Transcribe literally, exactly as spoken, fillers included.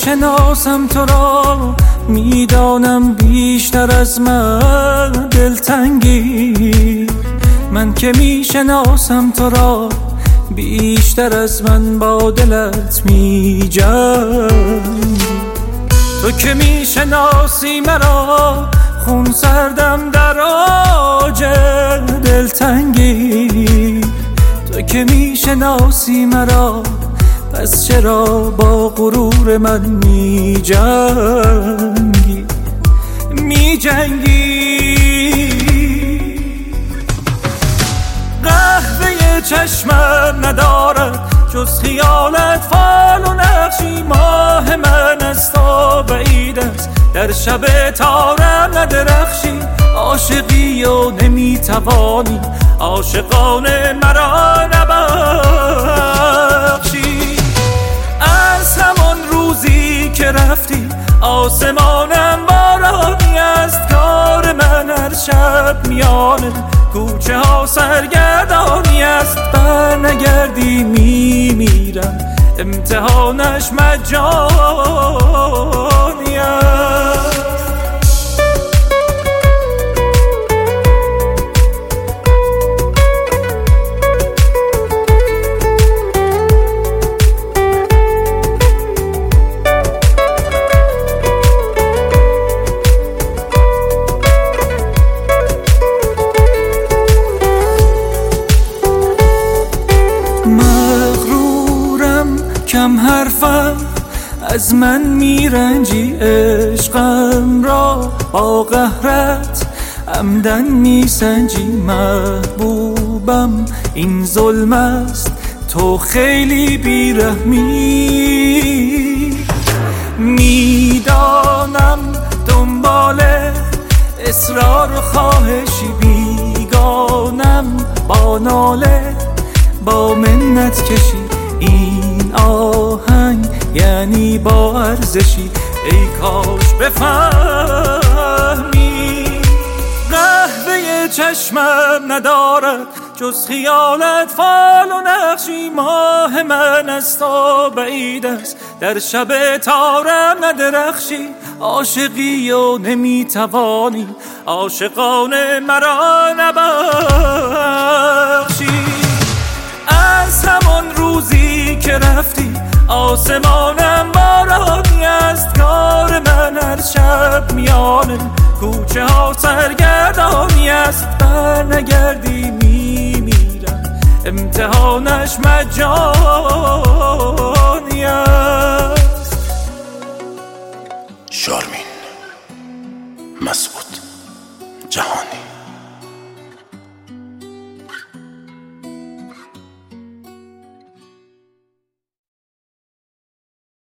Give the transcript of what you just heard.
میشناسم تو را، میدانم بیشتر از من دلتنگی. من که میشناسم تو را، بیشتر از من با دلت میجنگی. تو که میشناسی مرا، خون سردم در آج دلتنگی. تو که میشناسی مرا، پس چرا با غرور من میجنگی میجنگی قهوه چشمم ندارد جز خیالت فال و نقشی. ماه من از تو بعید است، در شب تارم ندرخشی. عاشقی و نمیتوانی عاشقانه مرا نبخشی. از همان روزی که رفتی آسمانم بارانی است. کار من هر شب میانه کوچه ها سرگردانی است. بر نگردی میمیرم، امتحانش مجانی است. کم حرفم از من میرنجی، عشقم را با قهرت عمدن میسنجی. محبوبم این ظلم است، تو خیلی بیرحمی. میدانم دنبال اصرار و خواهشی، بیگانم با ناله با منت کشی. این آهنگ یعنی با ارزشی، ای کاش بفهمی. قهوه چشمم ندارد جز خیالت فال و نقشی. ماه من از تو بعید است، در شب تارم ندرخشی. عاشقی و نمیتوانی عاشقانه مرا نبخشی. از همان روزی که رفتی آسمانم بارانی است. کار من هر شب میانه کوچه ها سرگردانی است. بر نگردی میمیرم، امتحانش مجانی است. شارمین مسعود جهانی.